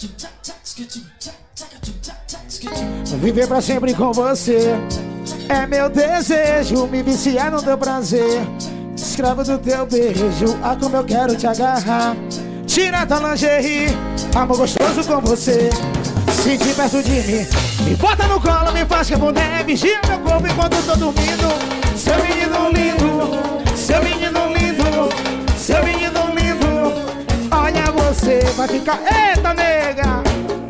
Viver pra sempre com você é meu desejo, me viciar no teu prazer, escravo do teu beijo, ah como eu quero te agarrar. Tira tua lingerie, amor gostoso com você, sentir perto de mim, me bota no colo, me faz que a mulher vigia meu corpo enquanto eu tô dormindo. Seu menino lindo, seu menino lindo, seu menino lindo, olha você, vai ficar, eita nega.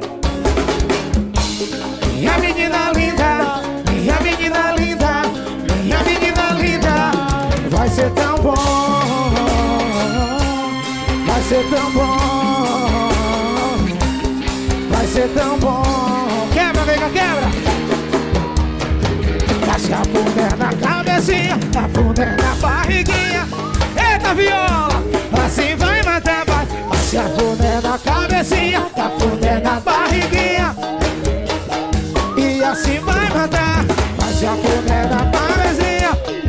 Minha menina linda, minha menina linda, minha menina linda, vai ser tão bom, vai ser tão bom, vai ser tão bom. Quebra, nega, quebra. Passa a bunda na cabecinha, a bunda na barriguinha. Eita viola, assim vai matar, vai. Passa a bunda na cabecinha, a bunda na barriguinha. E assim vai matar, faz a bunda na barriguinha.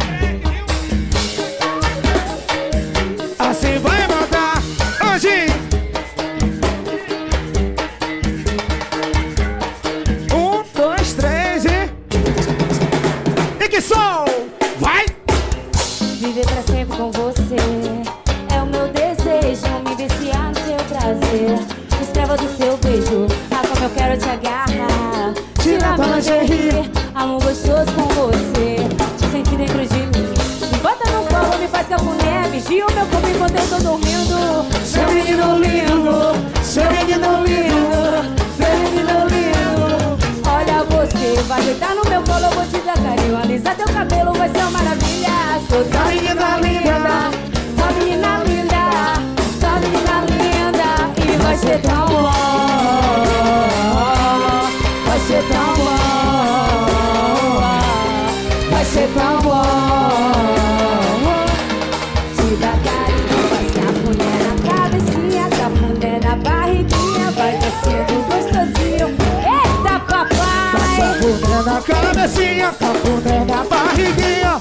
Assim vai matar, hoje. 1, 2, 3 e que som, vai! Viver pra sempre com você é o meu desejo, me viciar no seu prazer, escrava do seu beijo, ah como eu quero te agarrar. Tira tua lingerie, amor gostoso com você, te sentir dentro de mim, me bota no colo, me faz cafuné, vigia o meu corpo enquanto eu tô dormindo. Seu menino lindo, seu menino lindo, seu menino lindo, olha você, vai deitar no meu colo, eu vou te dar carinho, alisar teu cabelo vai ser uma maravilha. Sou tua menina linda, tua menina linda, tua menina linda, e vai ser tão bom, vai ser tão bom, vai ser tão bom. Te dá carinho, vai se afunder na cabecinha, cafunder na barriguinha, vai descendo gostosinho. Eita papai! Passa a bunda na cabecinha, cafuné na barriguinha.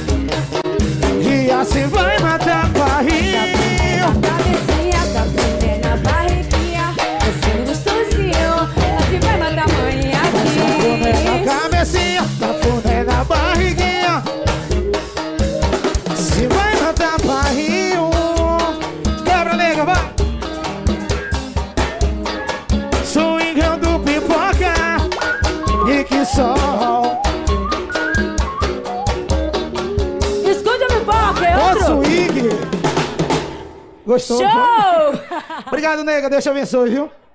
E assim vai matar barriguinha. Cabecinha, cafunder na barriguinha, descendo gostosinho. Assim vai matar a mãe Cafuné na aqui. cabecinha, cafuné na barriguinha. Se vai matar barriguinho. Quebra, nega, vai. Swingando pipoca e que sol. Escuta a pipoca, é Ó outro. swing. Gostou? Show! Obrigado, nega. Deus te abençoe, viu?